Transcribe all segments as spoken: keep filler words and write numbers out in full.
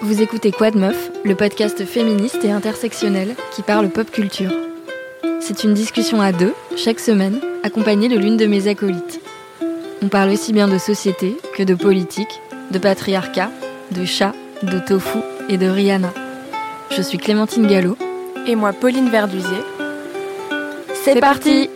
Vous écoutez Quoi de Meuf, le podcast féministe et intersectionnel qui parle pop culture. C'est une discussion à deux, chaque semaine, accompagnée de l'une de mes acolytes. On parle aussi bien de société que de politique, de patriarcat, de chat, de tofu et de Rihanna. Je suis Clémentine Gallo. Et moi, Pauline Verdusier. C'est, C'est parti, parti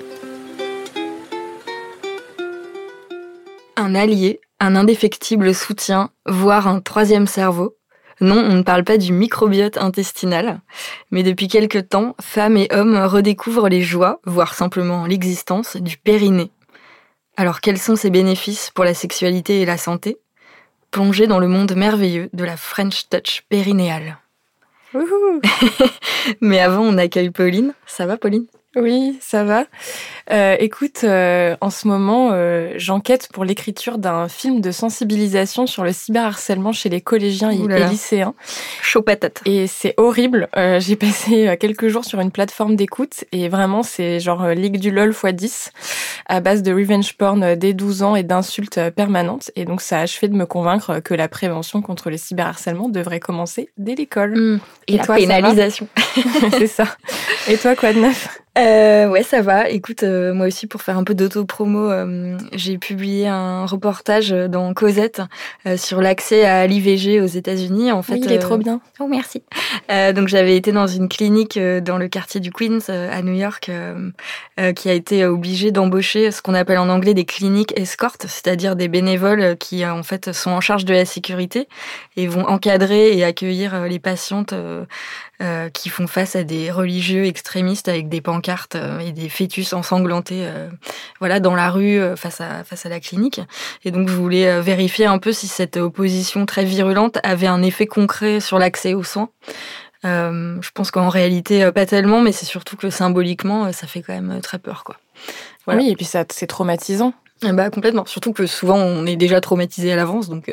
Un allié, un indéfectible soutien, voire un troisième cerveau. Non, on ne parle pas du microbiote intestinal, mais depuis quelque temps, femmes et hommes redécouvrent les joies, voire simplement l'existence, du périnée. Alors quels sont ses bénéfices pour la sexualité et la santé ? Plongez dans le monde merveilleux de la French touch périnéale. Wouhou. Mais avant, on accueille Pauline. Ça va, Pauline ? Oui, ça va. Euh, écoute, euh, en ce moment, euh, j'enquête pour l'écriture d'un film de sensibilisation sur le cyberharcèlement chez les collégiens et, et lycéens. Chaud patate. Et c'est horrible. Euh, j'ai passé quelques jours sur une plateforme d'écoute et vraiment, c'est genre euh, Ligue du LOL fois dix à base de revenge porn dès douze ans et d'insultes permanentes. Et donc, ça a achevé de me convaincre que la prévention contre le cyberharcèlement devrait commencer dès l'école. Mmh. Et, et la toi, pénalisation. C'est ça. Et toi, quoi de neuf ? Euh, ouais, ça va. Écoute, euh, moi aussi, pour faire un peu d'auto-promo, euh, j'ai publié un reportage dans Cosette euh, sur l'accès à l'I V G aux États-Unis. En fait, oui, il est euh... trop bien. Oh, merci. Euh, donc, j'avais été dans une clinique euh, dans le quartier du Queens euh, à New York euh, euh, qui a été obligée d'embaucher ce qu'on appelle en anglais des cliniques escortes, c'est-à-dire des bénévoles qui, euh, en fait, sont en charge de la sécurité et vont encadrer et accueillir euh, les patientes euh, euh, qui font face à des religieux extrémistes avec des pancartes et des fœtus ensanglantés euh, voilà, dans la rue euh, face à, face à la clinique. Et donc, je voulais euh, vérifier un peu si cette opposition très virulente avait un effet concret sur l'accès aux soins. Euh, je pense qu'en réalité, euh, pas tellement, mais c'est surtout que symboliquement, euh, ça fait quand même euh, très peur, quoi. Voilà. Oui, et puis ça, c'est traumatisant. Ah bah, complètement. Surtout que souvent, on est déjà traumatisé à l'avance, donc...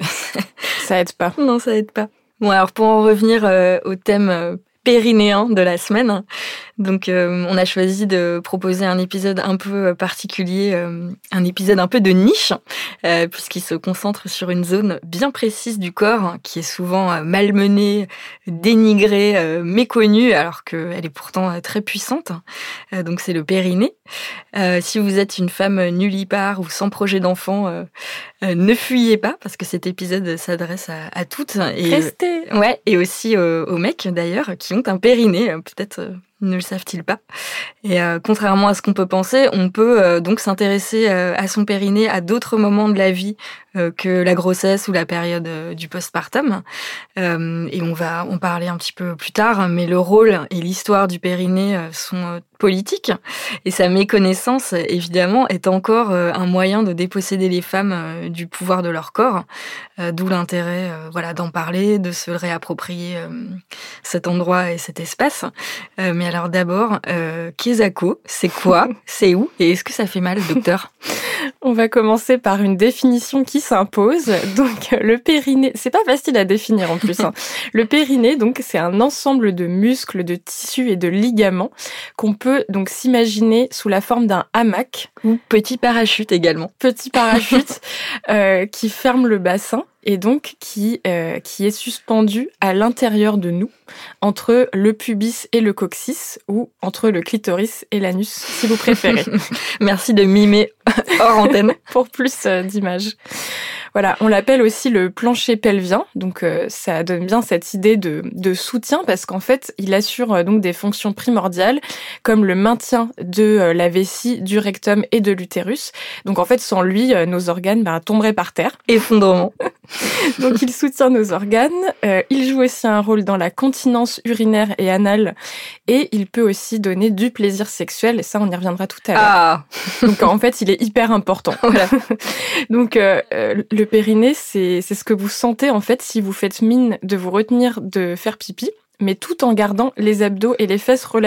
ça aide pas. Non, ça aide pas. Bon, alors, pour en revenir euh, au thème... Euh, périnéen de la semaine. Donc, euh, on a choisi de proposer un épisode un peu particulier, euh, un épisode un peu de niche, euh, puisqu'il se concentre sur une zone bien précise du corps qui est souvent euh, malmenée, dénigrée, euh, méconnue, alors qu'elle est pourtant euh, très puissante. Euh, donc, c'est le périnée. Euh, si vous êtes une femme nullipare ou sans projet d'enfant, euh, euh, ne fuyez pas, parce que cet épisode s'adresse à, à toutes. Et, Restez euh, Ouais, et aussi euh, aux mecs, d'ailleurs, qui ont un périnée, peut-être euh, ne le savent-ils pas. Et euh, contrairement à ce qu'on peut penser, on peut euh, donc s'intéresser euh, à son périnée à d'autres moments de la vie euh, que la grossesse ou la période euh, du postpartum. Euh, et on va en parler un petit peu plus tard, mais le rôle et l'histoire du périnée euh, sont euh, politiques. Et sa méconnaissance, évidemment, est encore euh, un moyen de déposséder les femmes euh, du pouvoir de leur corps. Euh, d'où l'intérêt euh, voilà, d'en parler, de se réapproprier euh, cet endroit et cet espace. Euh, mais alors d'abord, euh, Kesako, c'est quoi ? C'est où ? Et est-ce que ça fait mal, docteur ? On va commencer par une définition qui s'impose. Donc, le périnée, c'est pas facile à définir en plus. Hein. Le périnée, donc, c'est un ensemble de muscles, de tissus et de ligaments qu'on peut donc s'imaginer sous la forme d'un hamac. Ou petit parachute également. Petit parachute euh, qui ferme le bassin. Et donc qui euh, qui est suspendu à l'intérieur de nous, entre le pubis et le coccyx, ou entre le clitoris et l'anus, si vous préférez. Merci de mimer hors antenne. Pour plus euh, d'images. Voilà, on l'appelle aussi le plancher pelvien, donc euh, ça donne bien cette idée de, de soutien, parce qu'en fait, il assure euh, donc des fonctions primordiales, comme le maintien de euh, la vessie, du rectum et de l'utérus. Donc en fait, sans lui, euh, nos organes bah, tomberaient par terre. Effondrement. Donc il soutient nos organes, euh, il joue aussi un rôle dans la continence urinaire et anale, et il peut aussi donner du plaisir sexuel, et ça on y reviendra tout à l'heure. Ah. Donc en fait il est hyper important. Voilà. Donc euh, le périnée, c'est, c'est ce que vous sentez en fait si vous faites mine de vous retenir de faire pipi, mais tout en gardant les abdos et les fesses relâchés.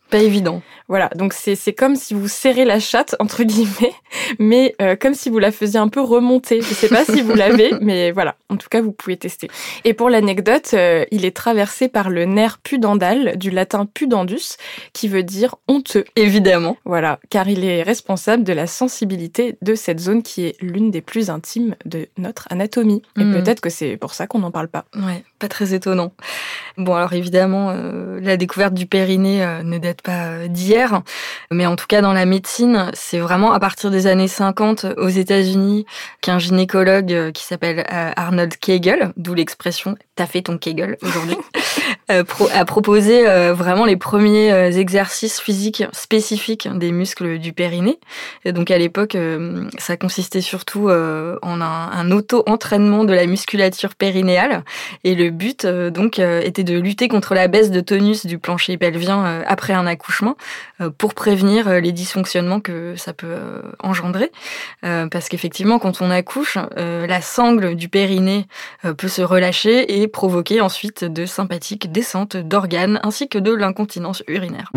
Pas évident. Voilà, donc c'est c'est comme si vous serrez la chatte, entre guillemets, mais euh, comme si vous la faisiez un peu remonter. Je sais pas si vous l'avez, mais voilà, en tout cas, vous pouvez tester. Et pour l'anecdote, euh, il est traversé par le nerf pudendal, du latin pudendus, qui veut dire honteux. Évidemment. Voilà, car il est responsable de la sensibilité de cette zone qui est l'une des plus intimes de notre anatomie. Et mmh. peut-être que c'est pour ça qu'on n'en parle pas. Ouais, pas très étonnant. Bon, alors évidemment, euh, la découverte du périnée euh, ne date pas euh, d'hier, mais en tout cas dans la médecine, c'est vraiment à partir des années cinquante aux États-Unis qu'un gynécologue euh, qui s'appelle euh, Arnold Kegel, d'où l'expression « t'as fait ton Kegel aujourd'hui », euh, pro- a proposé euh, vraiment les premiers euh, exercices physiques spécifiques des muscles du périnée. Et donc à l'époque, euh, ça consistait surtout euh, en un, un auto-entraînement de la musculature périnéale, et le but euh, donc euh, était de lutter contre la baisse de tonus du plancher pelvien euh, après un accouchement euh, pour prévenir euh, les dysfonctionnements que ça peut euh, engendrer. Euh, parce qu'effectivement, quand on accouche, euh, la sangle du périnée euh, peut se relâcher et provoquer ensuite de sympathiques descentes d'organes ainsi que de l'incontinence urinaire.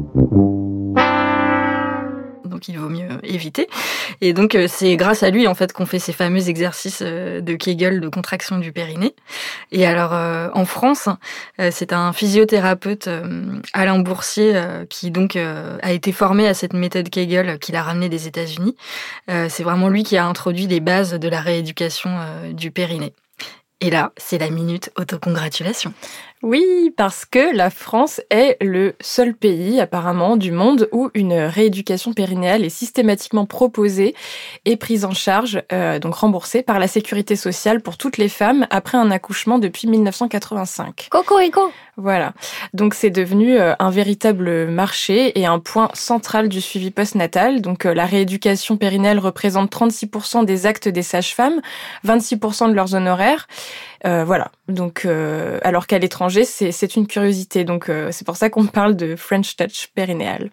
Donc il vaut mieux éviter. Et donc c'est grâce à lui en fait qu'on fait ces fameux exercices de Kegel de contraction du périnée. Et alors euh, en France, euh, c'est un physiothérapeute euh, Alain Boursier euh, qui donc euh, a été formé à cette méthode Kegel qu'il a ramenée des États-Unis. Euh, c'est vraiment lui qui a introduit les bases de la rééducation euh, du périnée. Et là, c'est la minute autocongratulation. Oui, parce que la France est le seul pays, apparemment, du monde où une rééducation périnéale est systématiquement proposée et prise en charge, euh, donc remboursée par la sécurité sociale pour toutes les femmes après un accouchement depuis dix-neuf cent quatre-vingt-cinq. Cocorico. Voilà. Donc c'est devenu euh, un véritable marché et un point central du suivi postnatal. Donc euh, la rééducation périnéale représente trente-six pour cent des actes des sages-femmes, vingt-six pour cent de leurs honoraires. Euh, voilà. Donc, euh, alors qu'à l'étranger, c'est, c'est une curiosité. Donc, euh, c'est pour ça qu'on parle de French Touch périnéal.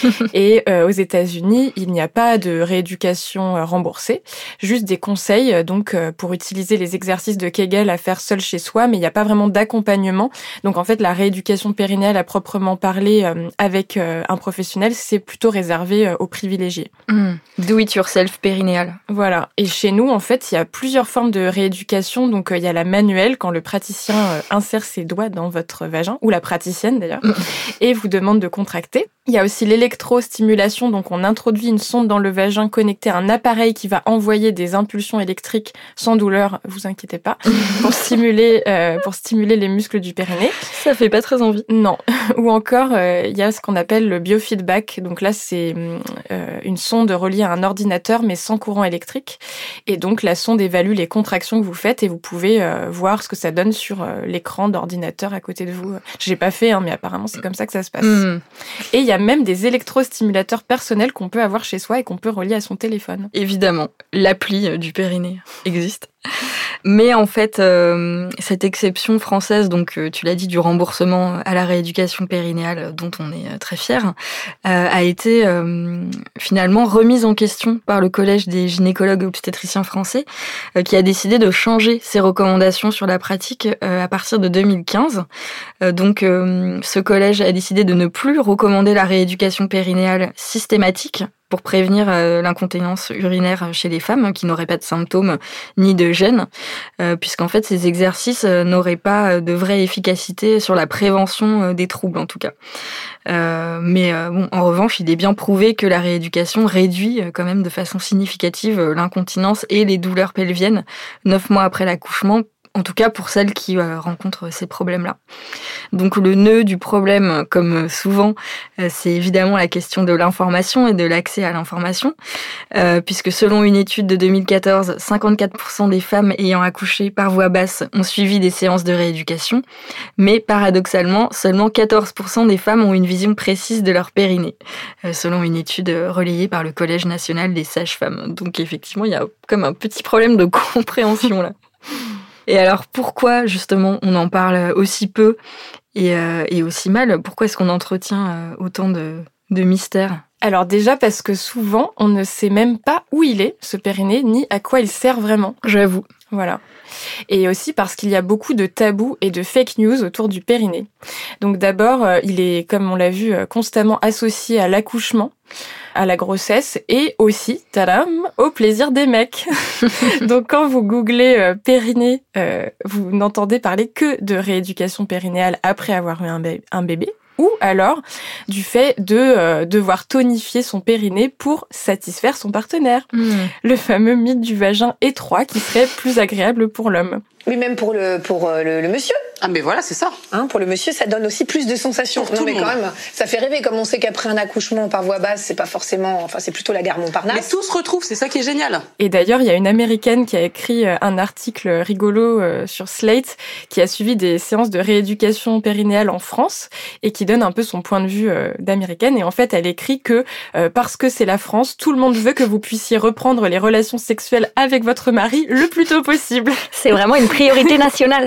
Et euh, aux États-Unis, il n'y a pas de rééducation euh, remboursée, juste des conseils euh, donc euh, pour utiliser les exercices de Kegel à faire seul chez soi, mais il n'y a pas vraiment d'accompagnement. Donc, en fait, la rééducation périnéale à proprement parler euh, avec euh, un professionnel, c'est plutôt réservé euh, aux privilégiés. Mmh. Do it yourself périnéal. Voilà. Et chez nous, en fait, il y a plusieurs formes de rééducation. Donc, euh, il y a la manuelle, quand le praticien euh, insère ses doigts dans votre vagin, ou la praticienne d'ailleurs, et vous demande de contracter. Il y a aussi l'électrostimulation, donc on introduit une sonde dans le vagin connectée à un appareil qui va envoyer des impulsions électriques sans douleur, vous inquiétez pas, pour stimuler, euh, pour stimuler les muscles du périnée. Ça fait pas très envie. Non. Ou encore, euh, il y a ce qu'on appelle le biofeedback. Donc là, c'est euh, une sonde reliée à un ordinateur, mais sans courant électrique. Et donc, la sonde évalue les contractions que vous faites et vous pouvez euh, voir ce que ça donne sur euh, l'écran d'ordinateur à côté de vous. J'ai pas fait, hein, mais apparemment, c'est comme ça que ça se passe. Mmh. Et il y a même des électrostimulateurs personnels qu'on peut avoir chez soi et qu'on peut relier à son téléphone. Évidemment, l'appli du périnée existe. Mais en fait, euh, cette exception française, donc euh, tu l'as dit, du remboursement à la rééducation périnéale, dont on est euh, très fiers, euh, a été euh, finalement remise en question par le Collège des gynécologues obstétriciens français, euh, qui a décidé de changer ses recommandations sur la pratique euh, à partir de deux mille quinze. Euh, donc, euh, ce collège a décidé de ne plus recommander la rééducation périnéale systématique pour prévenir euh, l'incontinence urinaire chez les femmes qui n'auraient pas de symptômes ni de gêne, euh, puisqu'en fait ces exercices euh, n'auraient pas de vraie efficacité sur la prévention euh, des troubles en tout cas. Euh, mais euh, bon, en revanche, il est bien prouvé que la rééducation réduit euh, quand même de façon significative euh, l'incontinence et les douleurs pelviennes neuf mois après l'accouchement, en tout cas pour celles qui euh, rencontrent ces problèmes-là. Donc le nœud du problème, comme souvent, euh, c'est évidemment la question de l'information et de l'accès à l'information, euh, puisque selon une étude de deux mille quatorze, cinquante-quatre pour cent des femmes ayant accouché par voie basse ont suivi des séances de rééducation, mais paradoxalement, seulement quatorze pour cent des femmes ont une vision précise de leur périnée, euh, selon une étude relayée par le Collège national des sages-femmes. Donc effectivement, il y a comme un petit problème de compréhension là. Et alors, pourquoi, justement, on en parle aussi peu et, euh, et aussi mal ? Pourquoi est-ce qu'on entretient euh, autant de, de mystères ? Alors déjà parce que souvent, on ne sait même pas où il est, ce périnée, ni à quoi il sert vraiment. J'avoue. Voilà. Et aussi parce qu'il y a beaucoup de tabous et de fake news autour du périnée. Donc d'abord, il est, comme on l'a vu, constamment associé à l'accouchement, à la grossesse et aussi, tadam, au plaisir des mecs. Donc quand vous googlez euh, périnée, euh, vous n'entendez parler que de rééducation périnéale après avoir eu un, bé- un bébé. Ou alors du fait de euh, devoir tonifier son périnée pour satisfaire son partenaire. Mmh. Le fameux mythe du vagin étroit qui serait plus agréable pour l'homme. Oui, même pour le pour le, le monsieur. Ah mais voilà, c'est ça. Hein, pour le monsieur, ça donne aussi plus de sensations. Pour non mais quand même, ça fait rêver. Comme on sait qu'après un accouchement par voie basse, c'est pas forcément, enfin c'est plutôt la gare Montparnasse. Mais tout se retrouve, c'est ça qui est génial. Et d'ailleurs, il y a une Américaine qui a écrit un article rigolo sur Slate, qui a suivi des séances de rééducation périnéale en France et qui donne un peu son point de vue d'Américaine. Et en fait, elle écrit que euh, parce que c'est la France, tout le monde veut que vous puissiez reprendre les relations sexuelles avec votre mari le plus tôt possible. C'est vraiment une priorité nationale.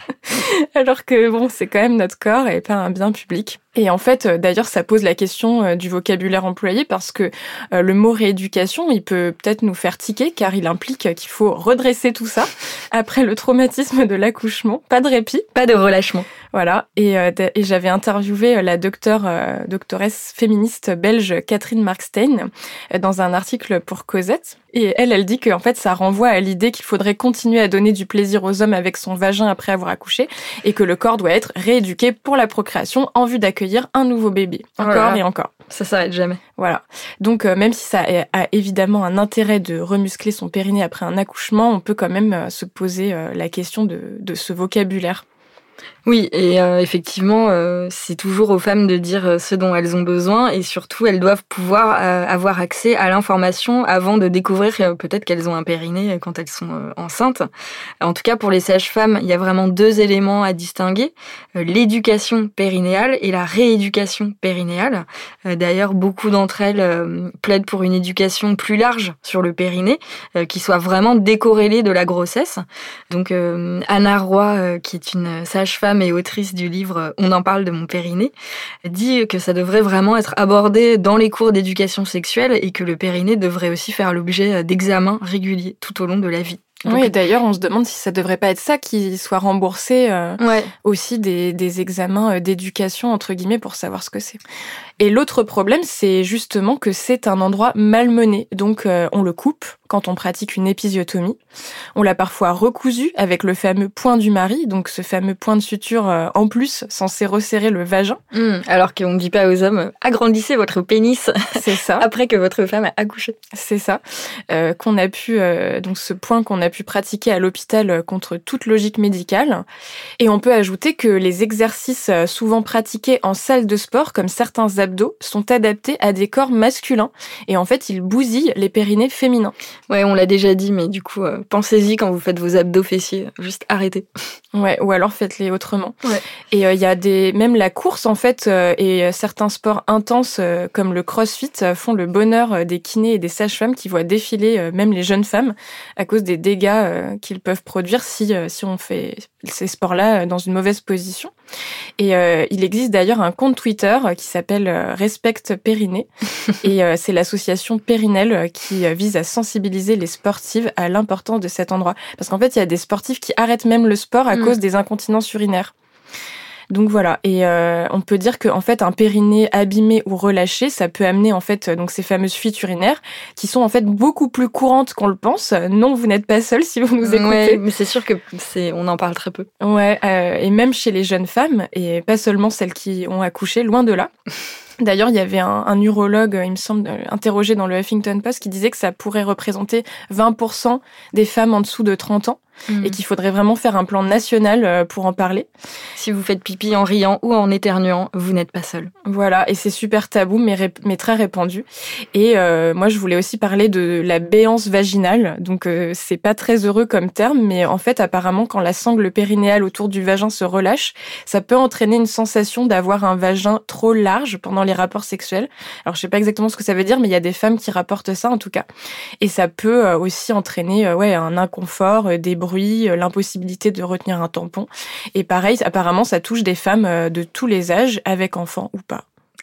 Alors que bon, c'est quand même notre corps et pas un bien public. Et en fait, d'ailleurs, ça pose la question du vocabulaire employé parce que le mot rééducation, il peut peut-être nous faire tiquer car il implique qu'il faut redresser tout ça après le traumatisme de l'accouchement. Pas de répit. Pas de relâchement. Voilà. Et, et j'avais interviewé la docteure, doctoresse féministe belge Catherine Markstein dans un article pour Cosette. Et elle, elle dit qu'en fait, ça renvoie à l'idée qu'il faudrait continuer à donner du plaisir aux hommes avec son vagin après avoir accouché et que le corps doit être rééduqué pour la procréation en vue d'accueillir un nouveau bébé. Encore voilà. Et encore. Ça s'arrête jamais. Voilà. Donc, euh, même si ça a évidemment un intérêt de remuscler son périnée après un accouchement, on peut quand même euh, se poser euh, la question de, de ce vocabulaire. Oui, et euh, effectivement, euh, c'est toujours aux femmes de dire ce dont elles ont besoin et surtout, elles doivent pouvoir euh, avoir accès à l'information avant de découvrir euh, peut-être qu'elles ont un périnée quand elles sont euh, enceintes. En tout cas, pour les sages-femmes, il y a vraiment deux éléments à distinguer, euh, l'éducation périnéale et la rééducation périnéale. Euh, d'ailleurs, beaucoup d'entre elles euh, plaident pour une éducation plus large sur le périnée, euh, qui soit vraiment décorrélée de la grossesse. Donc, euh, Anna Roy, euh, qui est une sage-femme et autrice du livre « On en parle de mon périnée », dit que ça devrait vraiment être abordé dans les cours d'éducation sexuelle et que le périnée devrait aussi faire l'objet d'examens réguliers tout au long de la vie. Donc, oui, d'ailleurs, on se demande si ça devrait pas être ça qui soit remboursé euh, ouais. aussi des, des examens d'éducation, entre guillemets, pour savoir ce que c'est. Et l'autre problème, c'est justement que c'est un endroit malmené. Donc, euh, on le coupe quand on pratique une épisiotomie. On l'a parfois recousu avec le fameux point du mari, donc ce fameux point de suture euh, en plus, censé resserrer le vagin. Mmh, alors qu'on ne dit pas aux hommes, agrandissez votre pénis. C'est ça. Après que votre femme a accouché. C'est ça. Euh, qu'on a pu, euh, donc ce point qu'on a pu pratiquer à l'hôpital contre toute logique médicale. Et on peut ajouter que les exercices souvent pratiqués en salle de sport, comme certains abdos, sont adaptés à des corps masculins. Et en fait, ils bousillent les périnées féminins. Ouais, on l'a déjà dit, mais du coup, euh, pensez-y quand vous faites vos abdos fessiers. Juste arrêtez. Ouais, ou alors faites-les autrement. Ouais. Et il euh, y a des, même la course, en fait, euh, et certains sports intenses, euh, comme le crossfit, euh, font le bonheur des kinés et des sages-femmes qui voient défiler euh, même les jeunes femmes à cause des dégâts euh, qu'ils peuvent produire si, euh, si on fait ces sports-là euh, dans une mauvaise position. Et euh, il existe d'ailleurs un compte Twitter euh, qui s'appelle euh, Respect Périnée. Et euh, c'est l'association Périnelle euh, qui euh, vise à sensibiliser les sportives à l'importance de cet endroit. Parce qu'en fait, il y a des sportifs qui arrêtent même le sport à mmh. cause des incontinences urinaires. Donc voilà, et euh, on peut dire qu'en fait un périnée abîmé ou relâché, ça peut amener en fait donc ces fameuses fuites urinaires qui sont en fait beaucoup plus courantes qu'on le pense. Non, vous n'êtes pas seul si vous nous écoutez. Ouais, mais c'est sûr que c'est, on en parle très peu. Ouais, euh, et même chez les jeunes femmes et pas seulement celles qui ont accouché, loin de là. D'ailleurs, il y avait un, un urologue, il me semble, interrogé dans le Huffington Post, qui disait que ça pourrait représenter vingt pour cent des femmes en dessous de trente ans. Mmh. Et qu'il faudrait vraiment faire un plan national pour en parler. Si vous faites pipi en riant ou en éternuant, vous n'êtes pas seul. Voilà, et c'est super tabou, mais, ré- mais très répandu. Et euh, moi, je voulais aussi parler de la béance vaginale. Donc, euh, c'est pas très heureux comme terme, mais en fait, apparemment, quand la sangle périnéale autour du vagin se relâche, ça peut entraîner une sensation d'avoir un vagin trop large pendant les rapports sexuels. Alors, je sais pas exactement ce que ça veut dire, mais il y a des femmes qui rapportent ça, en tout cas. Et ça peut euh, aussi entraîner euh, ouais, un inconfort, euh, des bruit, l'impossibilité de retenir un tampon. Et pareil, apparemment, ça touche des femmes de tous les âges, avec enfants ou pas.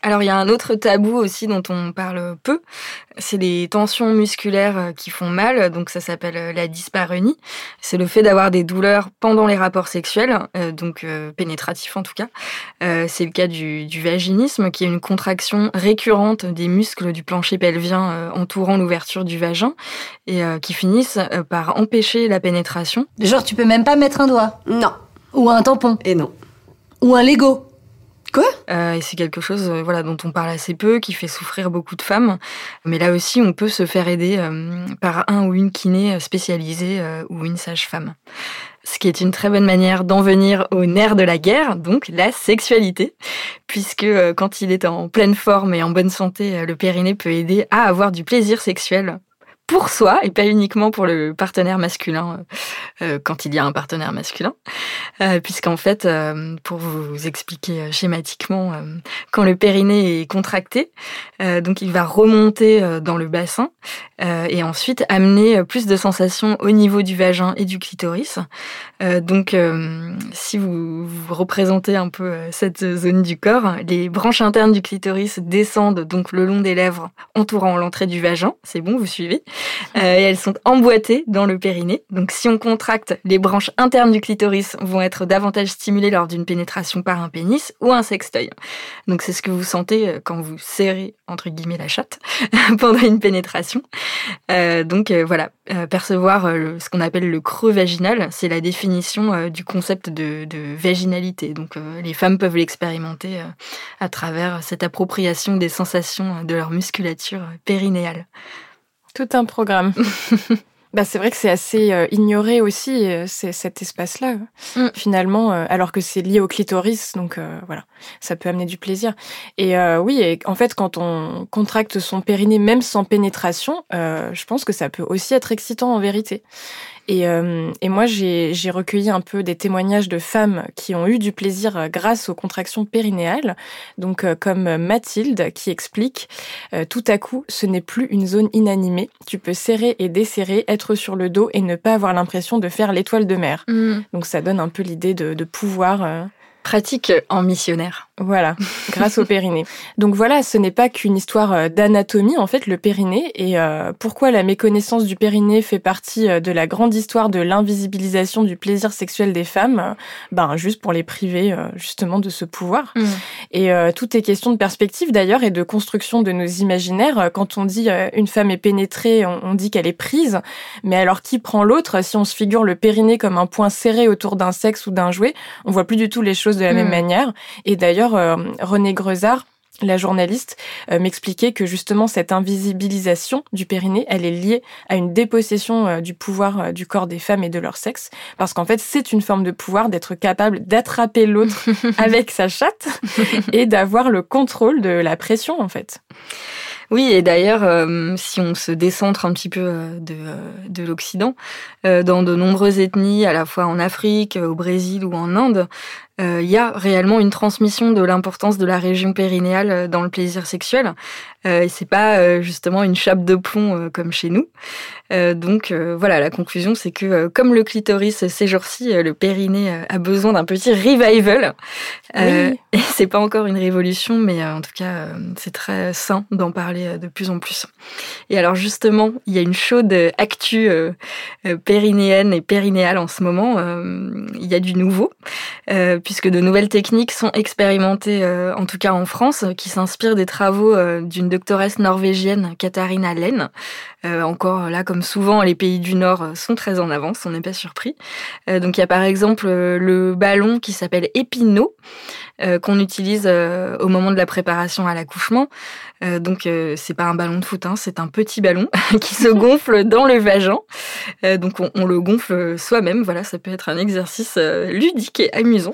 Alors, il y a un autre tabou aussi dont on parle peu, c'est les tensions musculaires qui font mal, donc ça s'appelle la dyspareunie. C'est le fait d'avoir des douleurs pendant les rapports sexuels, euh, donc euh, pénétratifs en tout cas. Euh, c'est le cas du, du vaginisme, qui est une contraction récurrente des muscles du plancher pelvien euh, entourant l'ouverture du vagin, et euh, qui finissent euh, par empêcher la pénétration. Genre, tu peux même pas mettre un doigt? Non. Ou un tampon? Et non. Ou un Lego? Quoi? Euh, et c'est quelque chose euh, voilà, dont on parle assez peu, qui fait souffrir beaucoup de femmes. Mais là aussi, on peut se faire aider euh, par un ou une kiné spécialisée euh, ou une sage-femme. Ce qui est une très bonne manière d'en venir au nerf de la guerre, donc la sexualité, puisque euh, quand il est en pleine forme et en bonne santé, euh, le périnée peut aider à avoir du plaisir sexuel pour soi et pas uniquement pour le partenaire masculin euh, quand il y a un partenaire masculin. Euh, puisqu'en fait, euh, pour vous expliquer schématiquement, euh, quand le périnée est contracté, euh, donc il va remonter euh, dans le bassin euh, et ensuite amener plus de sensations au niveau du vagin et du clitoris. Euh, donc, euh, si vous, vous représentez un peu euh, cette zone du corps, les branches internes du clitoris descendent donc le long des lèvres entourant l'entrée du vagin. C'est bon, vous suivez? Euh, et elles sont emboîtées dans le périnée. Donc, si on contracte, les branches internes du clitoris vont être davantage stimulées lors d'une pénétration par un pénis ou un sextoy. Donc, c'est ce que vous sentez quand vous serrez, entre guillemets, la chatte pendant une pénétration. Euh, donc, euh, voilà, euh, percevoir euh, ce qu'on appelle le creux vaginal, c'est la définition euh, du concept de, de vaginalité. Donc, euh, les femmes peuvent l'expérimenter euh, à travers cette appropriation des sensations de leur musculature périnéale. Tout un programme. Bah, c'est vrai que c'est assez euh, ignoré aussi, euh, c'est cet espace-là, mm. finalement, euh, alors que c'est lié au clitoris, donc euh, voilà, ça peut amener du plaisir. Et euh, oui, et en fait, quand on contracte son périnée, même sans pénétration, euh, je pense que ça peut aussi être excitant en vérité. Et, euh, et moi, j'ai, j'ai recueilli un peu des témoignages de femmes qui ont eu du plaisir grâce aux contractions périnéales. Donc, euh, comme Mathilde qui explique euh, « Tout à coup, ce n'est plus une zone inanimée. Tu peux serrer et desserrer, être sur le dos et ne pas avoir l'impression de faire l'étoile de mer. Mmh. » Donc, ça donne un peu l'idée de, de pouvoir... Euh, pratique en missionnaire. Voilà, grâce au périnée. Donc voilà, ce n'est pas qu'une histoire d'anatomie, en fait, le périnée. Et euh, pourquoi la méconnaissance du périnée fait partie de la grande histoire de l'invisibilisation du plaisir sexuel des femmes? Ben, juste pour les priver, euh, justement, de ce pouvoir. Mmh. Et euh, tout est question de perspective, d'ailleurs, et de construction de nos imaginaires. Quand on dit euh, une femme est pénétrée, on, on dit qu'elle est prise. Mais alors, qui prend l'autre? Si on se figure le périnée comme un point serré autour d'un sexe ou d'un jouet, on voit plus du tout les choses de la mmh. même manière. Et d'ailleurs, euh, Renée Grezard, la journaliste, euh, m'expliquait que justement cette invisibilisation du périnée, elle est liée à une dépossession euh, du pouvoir euh, du corps des femmes et de leur sexe, parce qu'en fait c'est une forme de pouvoir d'être capable d'attraper l'autre avec sa chatte et d'avoir le contrôle de la pression en fait. Oui, et d'ailleurs, euh, si on se décentre un petit peu euh, de, euh, de l'Occident, euh, dans de nombreuses ethnies, à la fois en Afrique, au Brésil ou en Inde, il euh, y a réellement une transmission de l'importance de la région périnéale dans le plaisir sexuel. Euh, et c'est pas euh, justement une chape de plomb euh, comme chez nous. Euh, donc euh, voilà, la conclusion, c'est que euh, comme le clitoris ces jours-ci, euh, le périnée euh, a besoin d'un petit revival. Euh, oui. Et c'est pas encore une révolution, mais euh, en tout cas, euh, c'est très sain d'en parler euh, de plus en plus. Et alors justement, il y a une chaude actu euh, euh, périnéenne et périnéale en ce moment. Euh, il y a du nouveau. Euh, puisque de nouvelles techniques sont expérimentées, euh, en tout cas en France, qui s'inspirent des travaux euh, d'une doctoresse norvégienne, Katharina Lehn. Euh, encore là, comme souvent, les pays du Nord sont très en avance, on n'est pas surpris. Euh, donc il y a par exemple euh, le ballon qui s'appelle Epino, euh, qu'on utilise euh, au moment de la préparation à l'accouchement. Euh, donc euh, c'est pas un ballon de foot, hein, c'est un petit ballon qui se gonfle dans le vagin. Euh, donc on, on le gonfle soi-même. Voilà, ça peut être un exercice euh, ludique et amusant.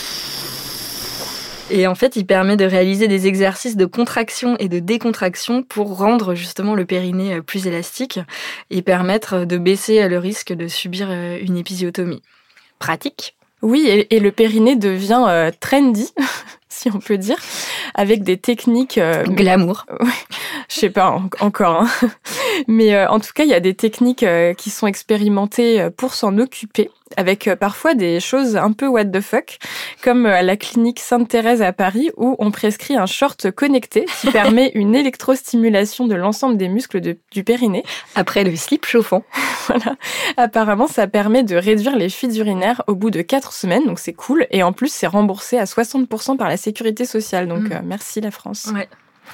Et en fait, il permet de réaliser des exercices de contraction et de décontraction pour rendre justement le périnée plus élastique et permettre de baisser le risque de subir une épisiotomie. Pratique. Oui, et, et le périnée devient euh, trendy, si on peut dire, avec des techniques... Euh, glamour. Ouais, je sais pas en, encore. Hein. Mais euh, en tout cas, il y a des techniques euh, qui sont expérimentées pour s'en occuper. avec euh, parfois des choses un peu what the fuck, comme euh, à la clinique Sainte-Thérèse à Paris, où on prescrit un short connecté qui permet une électrostimulation de l'ensemble des muscles de, du périnée. Après le slip chauffant. Voilà. Apparemment, ça permet de réduire les fuites urinaires au bout de quatre semaines, donc c'est cool. Et en plus, c'est remboursé à soixante pour cent par la sécurité sociale, donc mmh. euh, merci la France. Ouais.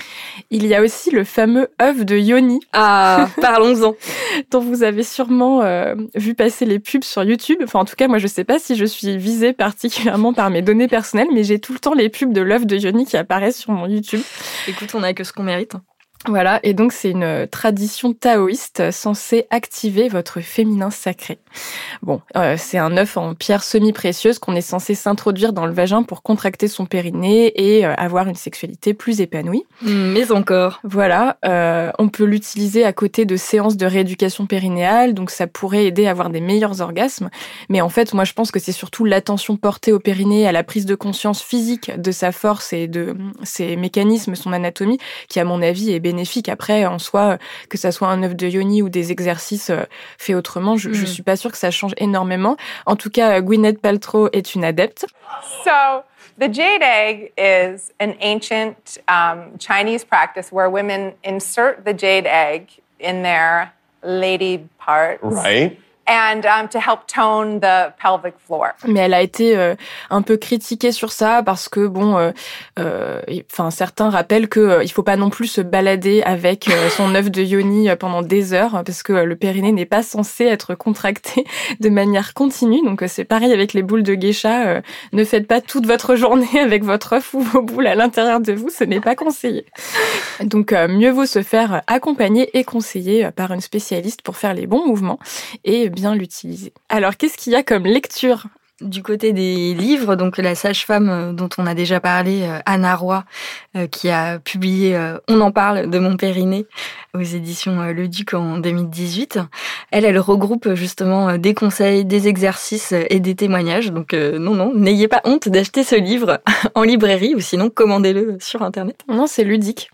Il y a aussi le fameux œuf de Yoni. Ah, parlons-en. Dont vous avez sûrement euh, vu passer les pubs sur YouTube. Enfin, en tout cas, moi, je sais pas si je suis visée particulièrement par mes données personnelles, mais j'ai tout le temps les pubs de l'œuf de Yoni qui apparaissent sur mon YouTube. Écoute, on n'a que ce qu'on mérite. Voilà, et donc c'est une tradition taoïste censée activer votre féminin sacré. Bon, euh, c'est un œuf en pierre semi-précieuse qu'on est censé s'introduire dans le vagin pour contracter son périnée et euh, avoir une sexualité plus épanouie. Mais encore. Voilà, euh, on peut l'utiliser à côté de séances de rééducation périnéale, donc ça pourrait aider à avoir des meilleurs orgasmes. Mais en fait, moi je pense que c'est surtout l'attention portée au périnée, à la prise de conscience physique de sa force et de ses mécanismes, son anatomie, qui à mon avis est bénéfique. Après, en soi, que ça soit un œuf de Yoni ou des exercices faits autrement, je, mmh. je suis pas sûre que ça change énormément. En tout cas, Gwyneth Paltrow est une adepte. So, the jade egg is an ancient um, Chinese practice where women insert the jade egg in their lady parts. Right. And um, to help tone the pelvic floor. Mais elle a été euh, un peu critiquée sur ça parce que bon, euh, euh, enfin certains rappellent que euh, il faut pas non plus se balader avec euh, son œuf de Yoni pendant des heures parce que euh, le périnée n'est pas censé être contracté de manière continue. Donc euh, c'est pareil avec les boules de geisha. Euh, ne faites pas toute votre journée avec votre œuf ou vos boules à l'intérieur de vous, ce n'est pas conseillé. Donc euh, mieux vaut se faire accompagner et conseiller par une spécialiste pour faire les bons mouvements et bien l'utiliser. Alors, qu'est-ce qu'il y a comme lecture ? Du côté des livres, donc la sage-femme dont on a déjà parlé, Anna Roy, qui a publié « On en parle de mon périnée » aux éditions Le Duc en deux mille dix-huit. Elle, elle regroupe justement des conseils, des exercices et des témoignages. Donc euh, non, non, n'ayez pas honte d'acheter ce livre en librairie ou sinon commandez-le sur Internet. Non, c'est ludique.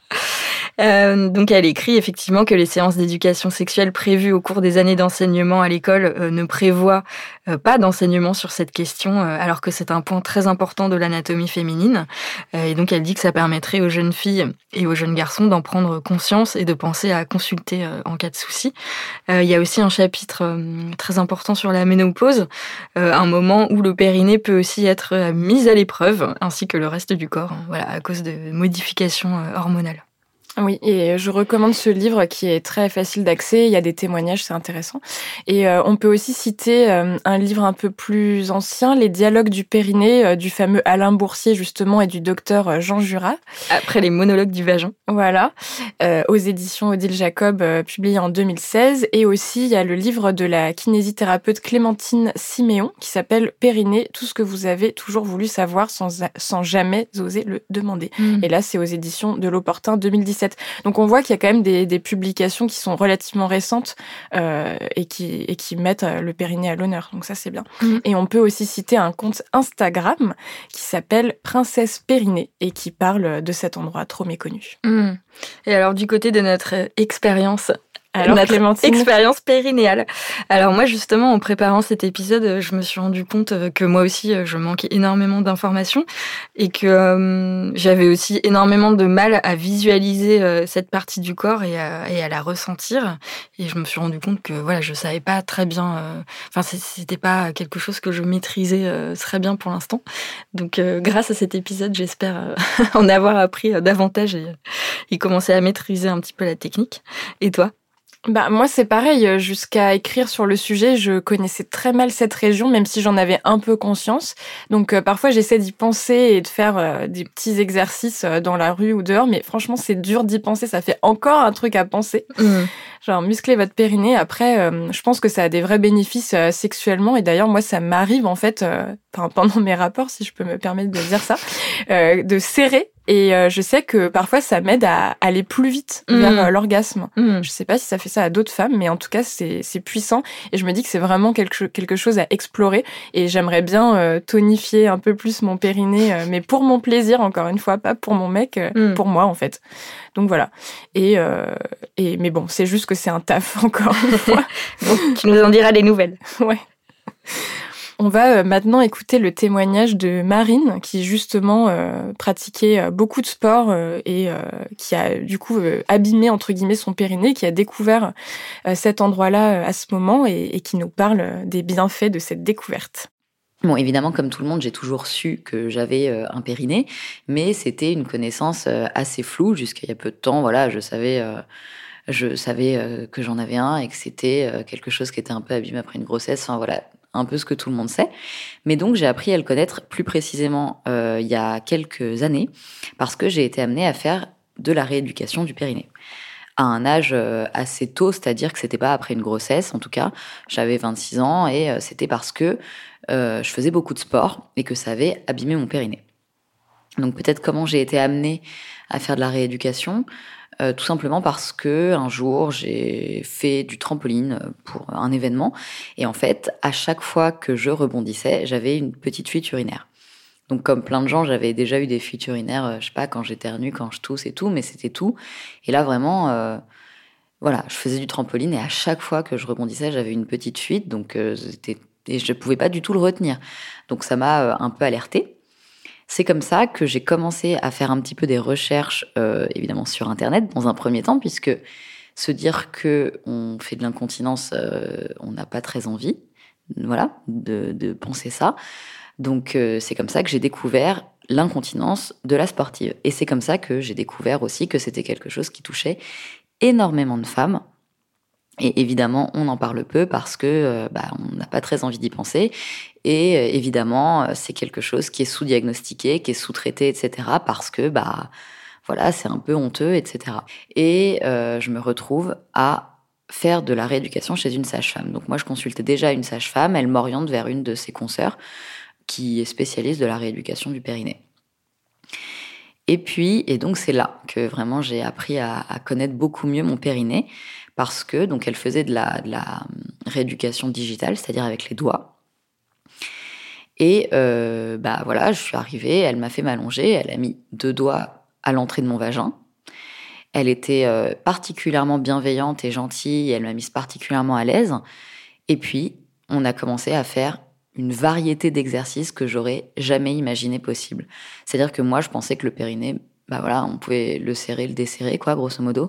Euh, donc elle écrit effectivement que les séances d'éducation sexuelle prévues au cours des années d'enseignement à l'école euh, ne prévoient euh, pas d'enseignement sur cette question, euh, alors que c'est un point très important de l'anatomie féminine. Euh, et donc elle dit que ça permettrait aux jeunes filles et aux jeunes garçons d'en prendre conscience et de penser à consulter euh, en cas de souci. Euh, il y a aussi un chapitre euh, très important sur la ménopause, euh, un moment où le périnée peut aussi être euh, mis à l'épreuve, ainsi que le reste du corps, hein, voilà, à cause de modifications euh, hormonales. Oui, et je recommande ce livre qui est très facile d'accès, il y a des témoignages, c'est intéressant. Et euh, on peut aussi citer euh, un livre un peu plus ancien, Les dialogues du périnée, euh, du fameux Alain Boursier justement et du docteur Jean Jurat. Après les monologues du vagin. Voilà, euh, aux éditions Odile Jacob, euh, publié en deux mille seize. Et aussi, il y a le livre de la kinésithérapeute Clémentine Siméon qui s'appelle Périnée, tout ce que vous avez toujours voulu savoir sans, sans jamais oser le demander. Mmh. Et là, c'est aux éditions de l'Opportun deux mille dix-sept. Donc on voit qu'il y a quand même des, des publications qui sont relativement récentes euh, et, qui, et qui mettent le périnée à l'honneur. Donc ça, c'est bien. Mmh. Et on peut aussi citer un compte Instagram qui s'appelle Princesse Périnée et qui parle de cet endroit trop méconnu. Mmh. Et alors du côté de notre expérience... Alors, notre Clémentine. Expérience périnéale. Alors moi justement en préparant cet épisode, je me suis rendu compte que moi aussi je manquais énormément d'informations et que euh, j'avais aussi énormément de mal à visualiser euh, cette partie du corps et à, et à la ressentir. Et je me suis rendu compte que voilà, je savais pas très bien. Euh, enfin, c'était pas quelque chose que je maîtrisais euh, très bien pour l'instant. Donc euh, grâce à cet épisode, j'espère euh, en avoir appris euh, davantage et, et commencer à maîtriser un petit peu la technique. Et toi ? Bah moi c'est pareil, jusqu'à écrire sur le sujet, je connaissais très mal cette région, même si j'en avais un peu conscience. Donc euh, parfois j'essaie d'y penser et de faire euh, des petits exercices euh, dans la rue ou dehors, mais franchement c'est dur d'y penser, ça fait encore un truc à penser. Mmh. Genre muscler votre périnée, après euh, je pense que ça a des vrais bénéfices euh, sexuellement, et d'ailleurs moi ça m'arrive en fait, euh, pendant mes rapports, si je peux me permettre de dire ça, euh, de serrer. Et euh, je sais que parfois ça m'aide à aller plus vite mmh. vers euh, l'orgasme. Mmh. Je sais pas si ça fait ça à d'autres femmes, mais en tout cas c'est c'est puissant. Et je me dis que c'est vraiment quelque quelque chose à explorer. Et j'aimerais bien euh, tonifier un peu plus mon périnée, euh, mais pour mon plaisir encore une fois, pas pour mon mec, euh, mmh. pour moi en fait. Donc voilà. Et euh, et mais bon, c'est juste que c'est un taf encore une fois. Bon, tu nous en diras des nouvelles. Ouais. On va maintenant écouter le témoignage de Marine, qui justement euh, pratiquait beaucoup de sport euh, et euh, qui a du coup euh, abîmé entre guillemets son périnée, qui a découvert euh, cet endroit-là euh, à ce moment et, et qui nous parle des bienfaits de cette découverte. Bon, évidemment, comme tout le monde, j'ai toujours su que j'avais euh, un périnée, mais c'était une connaissance euh, assez floue jusqu'à il y a peu de temps. Voilà, je savais, euh, je savais euh, que j'en avais un et que c'était euh, quelque chose qui était un peu abîmé après une grossesse. Enfin voilà, un peu ce que tout le monde sait. Mais donc, j'ai appris à le connaître plus précisément euh, il y a quelques années parce que j'ai été amenée à faire de la rééducation du périnée à un âge euh, assez tôt, c'est-à-dire que c'était pas après une grossesse, en tout cas. J'avais vingt-six ans et euh, c'était parce que euh, je faisais beaucoup de sport et que ça avait abîmé mon périnée. Donc, peut-être comment j'ai été amenée à faire de la rééducation Euh, tout simplement parce que un jour j'ai fait du trampoline pour un événement et en fait à chaque fois que je rebondissais j'avais une petite fuite urinaire. Donc comme plein de gens j'avais déjà eu des fuites urinaires, euh, je sais pas, quand j'éternue, quand je tousse et tout, mais c'était tout. Et là vraiment euh, voilà, je faisais du trampoline et à chaque fois que je rebondissais j'avais une petite fuite, donc euh, c'était et je pouvais pas du tout le retenir. Donc ça m'a euh, un peu alertée. C'est comme ça que j'ai commencé à faire un petit peu des recherches, euh, évidemment sur Internet, dans un premier temps, puisque se dire qu'on fait de l'incontinence, euh, on n'a pas très envie, voilà, de, de penser ça. Donc euh, c'est comme ça que j'ai découvert l'incontinence de la sportive. Et c'est comme ça que j'ai découvert aussi que c'était quelque chose qui touchait énormément de femmes. Et évidemment, on en parle peu parce que euh, bah, on n'a pas très envie d'y penser. Et euh, évidemment, c'est quelque chose qui est sous-diagnostiqué, qui est sous-traité, et cetera. Parce que bah voilà, c'est un peu honteux, et cetera. Et euh, je me retrouve à faire de la rééducation chez une sage-femme. Donc moi, je consultais déjà une sage-femme. Elle m'oriente vers une de ses consoeurs qui est spécialiste de la rééducation du périnée. Et puis, et donc c'est là que vraiment j'ai appris à, à connaître beaucoup mieux mon périnée. Parce que donc elle faisait de la, de la rééducation digitale, c'est-à-dire avec les doigts. Et euh, bah voilà, je suis arrivée, elle m'a fait m'allonger, elle a mis deux doigts à l'entrée de mon vagin. Elle était euh, particulièrement bienveillante et gentille, elle m'a mise particulièrement à l'aise. Et puis, on a commencé à faire une variété d'exercices que j'aurais jamais imaginé possible. C'est-à-dire que moi, je pensais que le périnée, bah voilà, on pouvait le serrer, le desserrer, quoi, grosso modo.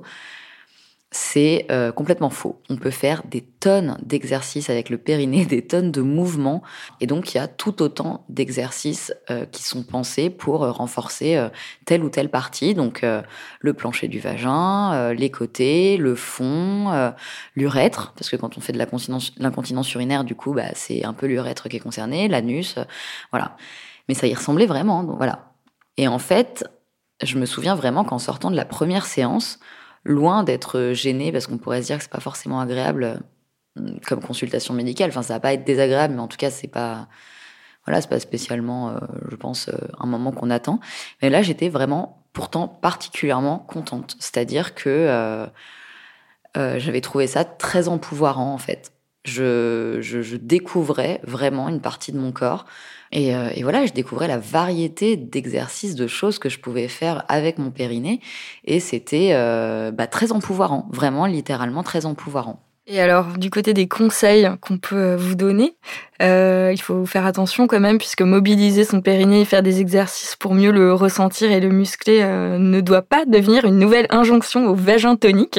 C'est euh, complètement faux. On peut faire des tonnes d'exercices avec le périnée, des tonnes de mouvements. Et donc, il y a tout autant d'exercices euh, qui sont pensés pour euh, renforcer euh, telle ou telle partie. Donc, euh, le plancher du vagin, euh, les côtés, le fond, euh, l'urètre. Parce que quand on fait de l'incontinence, l'incontinence urinaire, du coup, bah, c'est un peu l'urètre qui est concerné, l'anus, euh, voilà. Mais ça y ressemblait vraiment, donc voilà. Et en fait, je me souviens vraiment qu'en sortant de la première séance, loin d'être gênée, parce qu'on pourrait se dire que c'est pas forcément agréable comme consultation médicale. Enfin, ça va pas être désagréable, mais en tout cas, c'est pas, voilà, c'est pas spécialement, euh, je pense, euh, un moment qu'on attend. Mais là, j'étais vraiment, pourtant, particulièrement contente. C'est-à-dire que euh, euh, j'avais trouvé ça très empouvoirant, en fait. Je, je, je découvrais vraiment une partie de mon corps. Et, euh, et voilà, je découvrais la variété d'exercices, de choses que je pouvais faire avec mon périnée. Et c'était euh, bah, très empouvoirant, vraiment, littéralement très empouvoirant. Et alors, du côté des conseils qu'on peut vous donner, euh, il faut faire attention quand même, puisque mobiliser son périnée et faire des exercices pour mieux le ressentir et le muscler euh, ne doit pas devenir une nouvelle injonction au vagin tonique.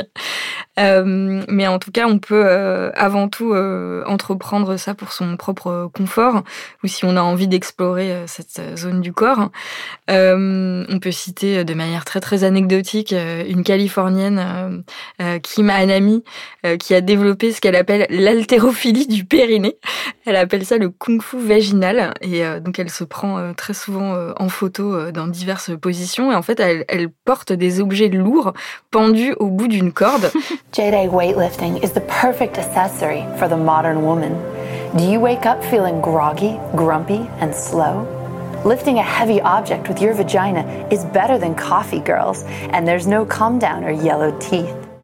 Euh, mais en tout cas, on peut euh, avant tout euh, entreprendre ça pour son propre confort, ou si on a envie d'explorer euh, cette zone du corps. Euh, on peut citer de manière très très anecdotique euh, une Californienne, euh, euh, Kim Hanami, euh, qui a développé ce qu'elle appelle l'haltérophilie du périnée. Elle appelle ça le kung-fu vaginal, et euh, donc elle se prend euh, très souvent euh, en photo euh, dans diverses positions, et en fait elle, elle porte des objets lourds pendus au bout d'une corde. Jade egg weightlifting is the perfect accessory for the modern woman. Do you wake up feeling groggy, grumpy, and slow? Lifting a heavy object with your vagina is better than coffee, girls, and there's no calm down or yellow teeth.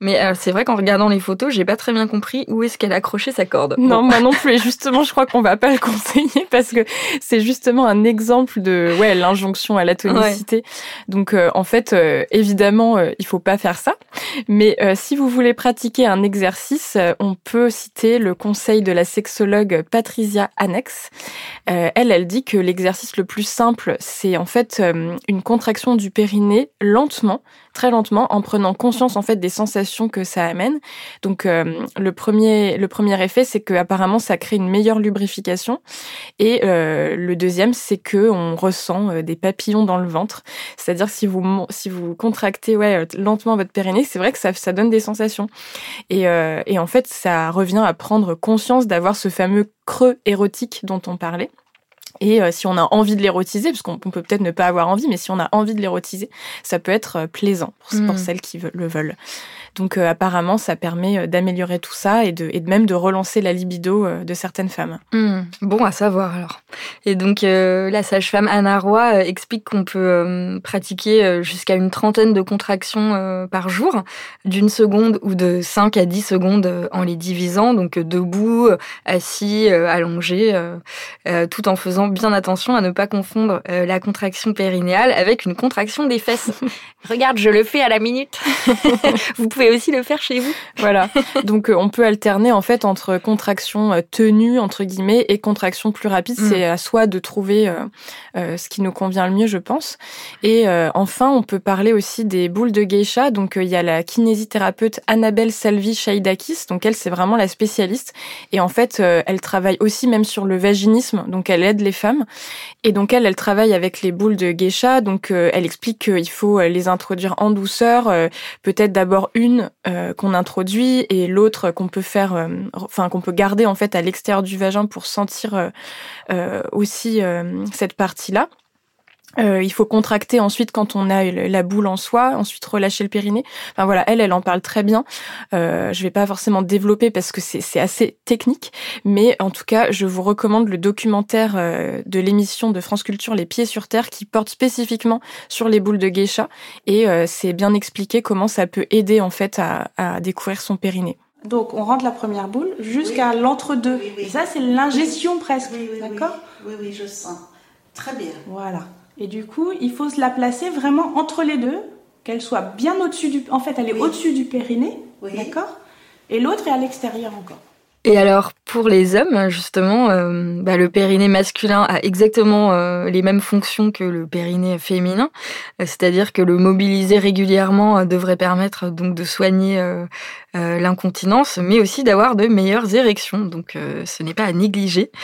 Mais euh, c'est vrai qu'en regardant les photos, j'ai pas très bien compris où est-ce qu'elle accrochait sa corde. Non, Bon. moi non plus. Et justement, je crois qu'on va pas le conseiller parce que c'est justement un exemple de ouais l'injonction à la tonicité. Ouais. Donc euh, en fait, euh, évidemment, euh, il faut pas faire ça. Mais euh, si vous voulez pratiquer un exercice, euh, on peut citer le conseil de la sexologue Patricia Annex. Euh, elle, elle dit que l'exercice le plus simple, c'est en fait euh, une contraction du périnée lentement, très lentement, en prenant conscience en fait des sensations que ça amène. Donc euh, le premier le premier effet, c'est que apparemment ça crée une meilleure lubrification, et euh, le deuxième, c'est que on ressent euh, des papillons dans le ventre. C'est-à-dire si vous si vous contractez ouais lentement votre périnée, c'est vrai que ça ça donne des sensations. Et euh, et en fait, ça revient à prendre conscience d'avoir ce fameux creux érotique dont on parlait. Et euh, si on a envie de l'érotiser, parce qu'on peut peut-être ne pas avoir envie, mais si on a envie de l'érotiser, ça peut être euh, plaisant pour, mmh. pour celles qui veulent, le veulent. Donc euh, apparemment, ça permet d'améliorer tout ça et de, et de même de relancer la libido euh, de certaines femmes. Mmh. Bon à savoir alors. Et donc euh, la sage-femme Anna Roy euh, explique qu'on peut euh, pratiquer euh, jusqu'à une trentaine de contractions euh, par jour, d'une seconde ou de cinq à dix secondes euh, en les divisant, donc euh, debout, euh, assis, euh, allongé, euh, euh, tout en faisant bien attention à ne pas confondre euh, la contraction périnéale avec une contraction des fesses. Regarde, je le fais à la minute. Vous pouvez aussi le faire chez vous. Voilà. Donc euh, on peut alterner en fait entre contraction euh, tenue entre guillemets et contraction plus rapide. Mmh. C'est à soi de trouver euh, euh, ce qui nous convient le mieux, je pense. Et euh, enfin, on peut parler aussi des boules de geisha. Donc il euh, y a la kinésithérapeute Annabelle Salvi-Chaidakis. Donc elle, c'est vraiment la spécialiste. Et en fait, euh, elle travaille aussi même sur le vaginisme. Donc elle aide les femmes. Et donc elle, elle travaille avec les boules de geisha. Donc euh, elle explique qu'il faut les introduire en douceur. Euh, peut-être d'abord une Euh, qu'on introduit et l'autre qu'on peut faire, euh, enfin qu'on peut garder en fait à l'extérieur du vagin pour sentir euh, euh, aussi euh, cette partie-là. Euh, il faut contracter ensuite quand on a la boule en soi, ensuite relâcher le périnée. Enfin voilà, elle, elle en parle très bien. Euh, je vais pas forcément développer parce que c'est, c'est assez technique, mais en tout cas, je vous recommande le documentaire euh, de l'émission de France Culture Les Pieds sur Terre qui porte spécifiquement sur les boules de geisha et euh, c'est bien expliqué comment ça peut aider en fait à, à découvrir son périnée. Donc on rentre la première boule jusqu'à oui. l'entre-deux. Oui, oui. Et ça, c'est l'ingestion oui. presque, oui, oui, d'accord ? Oui, oui, je sens. Très bien. Voilà. Et du coup, il faut se la placer vraiment entre les deux, qu'elle soit bien au-dessus du... En fait, elle est oui. au-dessus du périnée, oui. d'accord ? Et l'autre est à l'extérieur encore. Et alors, pour les hommes, justement, euh, bah, le périnée masculin a exactement euh, les mêmes fonctions que le périnée féminin, euh, c'est-à-dire que le mobiliser régulièrement euh, devrait permettre donc de soigner euh, euh, l'incontinence, mais aussi d'avoir de meilleures érections. Donc, euh, ce n'est pas à négliger,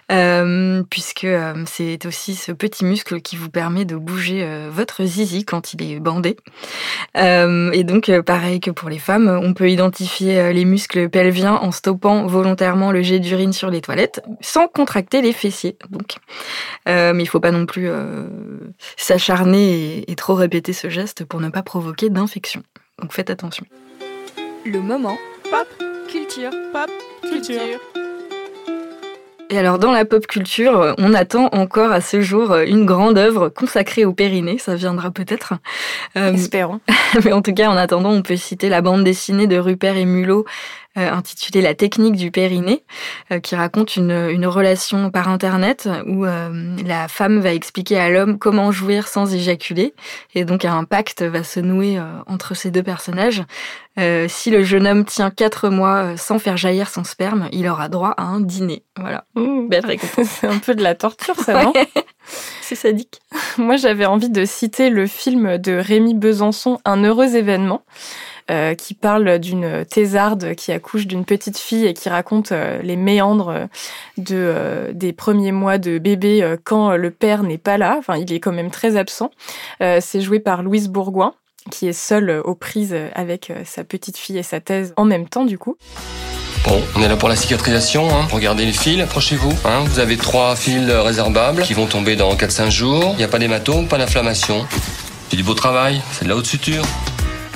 euh, puisque euh, c'est aussi ce petit muscle qui vous permet de bouger euh, votre zizi quand il est bandé. Euh, et donc, euh, pareil que pour les femmes, on peut identifier euh, les muscles pelviens en stoppant volontairement le jet d'urine sur les toilettes sans contracter les fessiers. Donc, euh, mais il faut pas non plus euh, s'acharner et, et trop répéter ce geste pour ne pas provoquer d'infection. Donc faites attention. Le moment pop culture. Pop culture. Et alors, dans la pop culture, on attend encore à ce jour une grande œuvre consacrée au périnée. Ça viendra peut-être. Euh, Espérons. Mais en tout cas, en attendant, on peut citer la bande dessinée de Rupert et Mulot, Euh, intitulé La technique du périnée, euh, qui raconte une, une relation par Internet où euh, la femme va expliquer à l'homme comment jouir sans éjaculer. Et donc un pacte va se nouer euh, entre ces deux personnages. Euh, si le jeune homme tient quatre mois sans faire jaillir son sperme, il aura droit à un dîner. Voilà, mmh. Belle récompense. C'est un peu de la torture, ça, non ? Ouais. C'est sadique. Moi, j'avais envie de citer le film de Rémi Besançon, Un heureux événement. Euh, qui parle d'une thésarde qui accouche d'une petite fille et qui raconte euh, les méandres de, euh, des premiers mois de bébé euh, quand le père n'est pas là. Enfin, il est quand même très absent. Euh, c'est joué par Louise Bourgoin, qui est seule aux prises avec euh, sa petite fille et sa thèse en même temps, du coup. Bon, on est là pour la cicatrisation, hein. Regardez les fils, approchez-vous. Hein. Vous avez trois fils résorbables qui vont tomber dans quatre à cinq jours. Il n'y a pas d'hématome, pas d'inflammation. C'est du beau travail, c'est de la haute suture.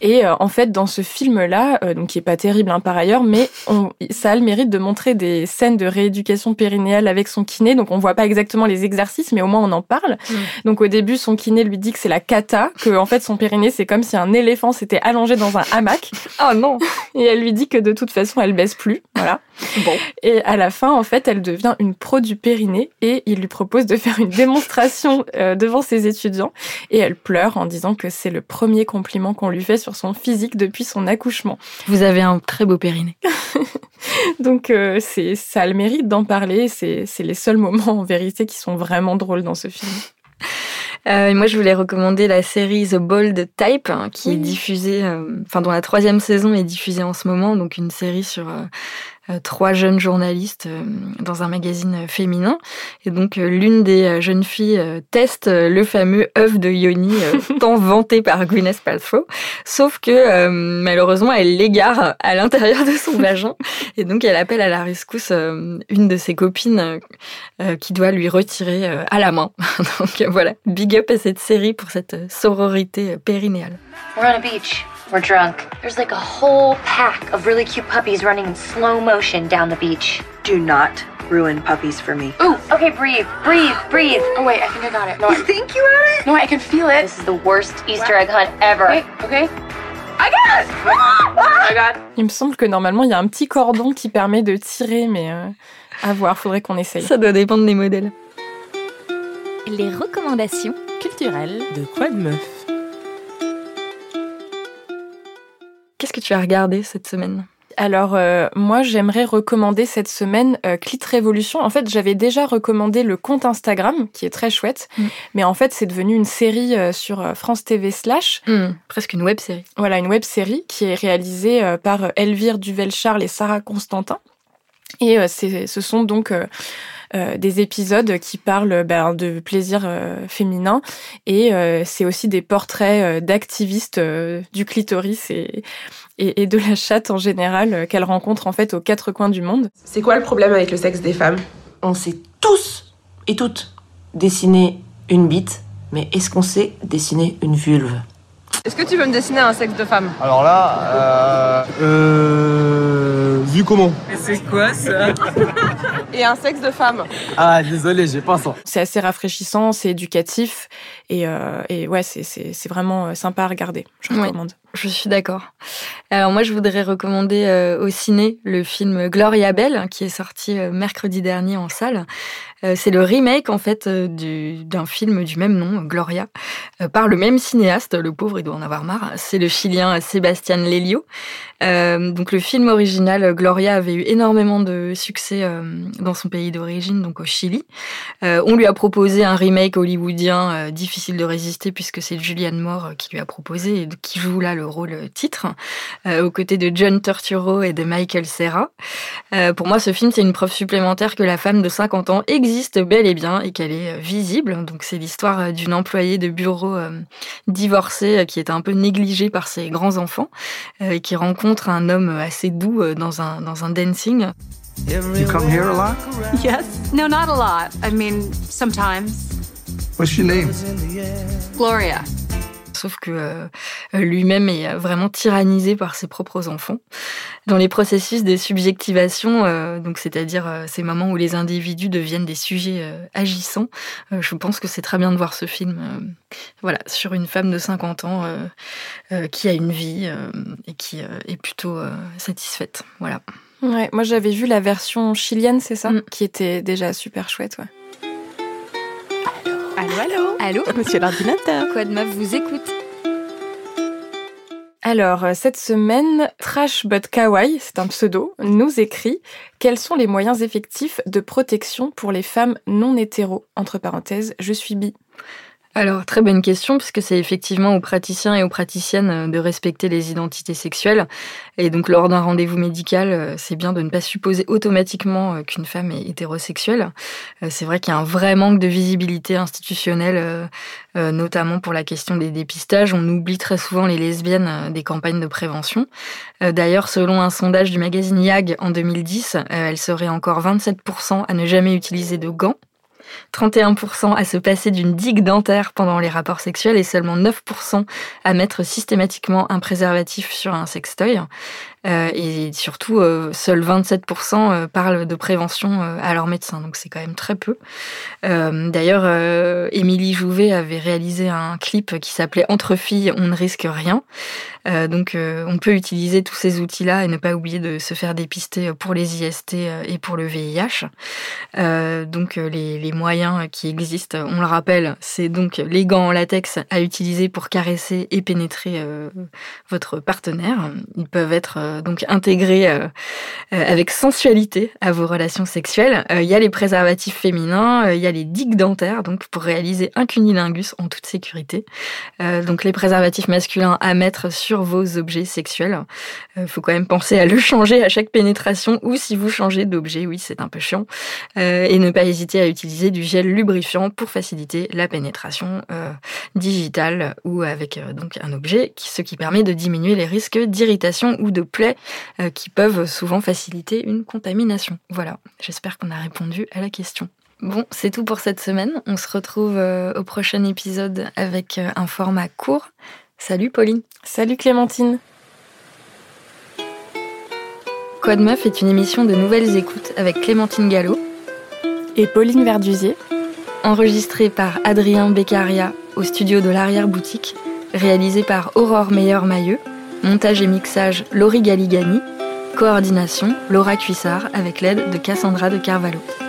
Et euh, en fait, dans ce film-là, euh, donc qui est pas terrible hein, par ailleurs, mais on, ça a le mérite de montrer des scènes de rééducation périnéale avec son kiné. Donc on voit pas exactement les exercices, mais au moins on en parle. Mmh. Donc au début, son kiné lui dit que c'est la cata, que en fait son périnée c'est comme si un éléphant s'était allongé dans un hamac. Oh non. Et elle lui dit que de toute façon elle baisse plus. Voilà. Bon. Et à la fin, en fait, elle devient une pro du périnée et il lui propose de faire une démonstration euh, devant ses étudiants. Et elle pleure en disant que c'est le premier compliment qu'on lui fait sur son physique depuis son accouchement. Vous avez un très beau périnée. Donc, euh, c'est, ça a le mérite d'en parler. C'est, c'est les seuls moments, en vérité, qui sont vraiment drôles dans ce film. Euh, moi, je voulais recommander la série The Bold Type, hein, qui oui. est diffusée, enfin, euh, dont la troisième saison est diffusée en ce moment. Donc, une série sur euh, euh, trois jeunes journalistes euh, dans un magazine féminin. Et donc, euh, l'une des euh, jeunes filles euh, teste euh, le fameux œuf de Yoni, euh, tant vanté par Gwyneth Paltrow. Sauf que, euh, malheureusement, elle l'égare à l'intérieur de son vagin. Et donc, elle appelle à la rescousse euh, une de ses copines euh, qui doit lui retirer euh, à la main. Donc, euh, voilà. Big up à cette série pour cette sororité périnéale. We're on a beach. We're drunk. There's like a whole pack of really cute puppies running in slow motion down the beach. Do not ruin puppies for me. Ooh, okay, breathe, breathe, breathe. Oh wait, I think I got it. No, you I... think you got it? No, I can feel it. This is the worst Easter egg hunt ever. Okay, okay. I got it! Oh my god. Il me semble que normalement, il y a un petit cordon qui permet de tirer, mais euh, à voir, faudrait qu'on essaye. Ça doit dépendre des modèles. Les recommandations culturelles de Quoi de Meuf. Qu'est-ce que tu as regardé cette semaine ? Alors, euh, moi, j'aimerais recommander cette semaine euh, Clit Révolution. En fait, j'avais déjà recommandé le compte Instagram, qui est très chouette. Mm. Mais en fait, c'est devenu une série euh, sur France T V Slash. Mm, presque une web-série. Voilà, une web-série qui est réalisée euh, par Elvire Duvel-Charles et Sarah Constantin. Et euh, c'est, ce sont donc... Euh, Euh, des épisodes qui parlent ben, de plaisir euh, féminin et euh, c'est aussi des portraits euh, d'activistes euh, du clitoris et, et, et de la chatte en général euh, qu'elles rencontrent en fait aux quatre coins du monde. C'est quoi le problème avec le sexe des femmes ? On sait tous et toutes dessiner une bite, mais est-ce qu'on sait dessiner une vulve ? Est-ce que tu veux me dessiner un sexe de femme ? Alors là, euh... euh vu comment ? Et c'est quoi ça ? Et un sexe de femme. Ah, désolé, j'ai pas ça. C'est assez rafraîchissant, c'est éducatif et, euh, et ouais, c'est, c'est, c'est vraiment sympa à regarder. Je recommande. Ouais, je suis d'accord. Alors moi, je voudrais recommander euh, au ciné le film Gloria Bell, qui est sorti euh, mercredi dernier en salle. Euh, c'est le remake en fait euh, du, d'un film du même nom, Gloria, euh, par le même cinéaste. Le pauvre, il doit en avoir marre. C'est le Chilien Sébastien Lelio. Euh, donc le film original Gloria avait eu énormément de succès euh, dans son pays d'origine, donc au Chili. Euh, on lui a proposé un remake hollywoodien euh, difficile de résister puisque c'est Julianne Moore qui lui a proposé et qui joue là le rôle titre euh, aux côtés de John Turturro et de Michael Cera. Euh, pour moi, ce film c'est une preuve supplémentaire que la femme de cinquante ans existe bel et bien et qu'elle est visible. Donc c'est l'histoire d'une employée de bureau euh, divorcée euh, qui est un peu négligée par ses grands enfants euh, et qui rencontre un homme assez doux euh, dans un dans un dancing. You come here a lot? Yes. No, not a lot. I mean, sometimes. What's your name? Gloria. Sauf que euh, lui-même est vraiment tyrannisé par ses propres enfants. Dans les processus de subjectivation, euh, donc c'est-à-dire euh, ces moments où les individus deviennent des sujets euh, agissants, euh, je pense que c'est très bien de voir ce film euh, voilà, sur une femme de cinquante ans euh, euh, qui a une vie euh, et qui euh, est plutôt euh, satisfaite. Voilà. Ouais, moi j'avais vu la version chilienne, c'est ça, mm. qui était déjà super chouette. Ouais. Allô, allô. Allô, monsieur l'ordinateur. Quoi de Meuf vous écoute. Alors, cette semaine, Trash But Kawaii, c'est un pseudo, nous écrit « Quels sont les moyens effectifs de protection pour les femmes non hétéros ?» Entre parenthèses, je suis bi. Alors, très bonne question, puisque c'est effectivement aux praticiens et aux praticiennes de respecter les identités sexuelles. Et donc, lors d'un rendez-vous médical, c'est bien de ne pas supposer automatiquement qu'une femme est hétérosexuelle. C'est vrai qu'il y a un vrai manque de visibilité institutionnelle, notamment pour la question des dépistages. On oublie très souvent les lesbiennes des campagnes de prévention. D'ailleurs, selon un sondage du magazine Yag en deux mille dix, elles seraient encore vingt-sept pour cent à ne jamais utiliser de gants. trente et un pour cent à se passer d'une digue dentaire pendant les rapports sexuels et seulement neuf pour cent à mettre systématiquement un préservatif sur un sextoy. Euh, et surtout, euh, seuls vingt-sept pour cent euh, parlent de prévention euh, à leur médecin, donc c'est quand même très peu. Euh, d'ailleurs, euh, Émilie Jouvet avait réalisé un clip qui s'appelait « Entre filles, on ne risque rien ». Euh, donc euh, on peut utiliser tous ces outils-là et ne pas oublier de se faire dépister pour les I S T et pour le V I H. Euh, donc euh, les, les moyens qui existent, on le rappelle, c'est donc les gants en latex à utiliser pour caresser et pénétrer euh, votre partenaire. Ils peuvent être euh, donc intégrés euh, euh, avec sensualité à vos relations sexuelles. Il euh, y a les préservatifs féminins, il euh, y a les digues dentaires donc pour réaliser un cunnilingus en toute sécurité. Euh, donc les préservatifs masculins à mettre sur vos objets sexuels. Il euh, faut quand même penser à le changer à chaque pénétration ou si vous changez d'objet, oui, c'est un peu chiant. Euh, et ne pas hésiter à utiliser du gel lubrifiant pour faciliter la pénétration euh, digitale ou avec euh, donc un objet, ce qui permet de diminuer les risques d'irritation ou de plaies euh, qui peuvent souvent faciliter une contamination. Voilà, j'espère qu'on a répondu à la question. Bon, c'est tout pour cette semaine. On se retrouve euh, au prochain épisode avec euh, un format court. Salut Pauline. Salut Clémentine. Quoi de meuf est une émission de nouvelles écoutes avec Clémentine Gallo et Pauline Verdusier, enregistrée par Adrien Beccaria au studio de l'arrière-boutique, réalisée par Aurore Meyer-Mailleux, montage et mixage Laurie Galigani, coordination Laura Cuissard avec l'aide de Cassandra de Carvalho.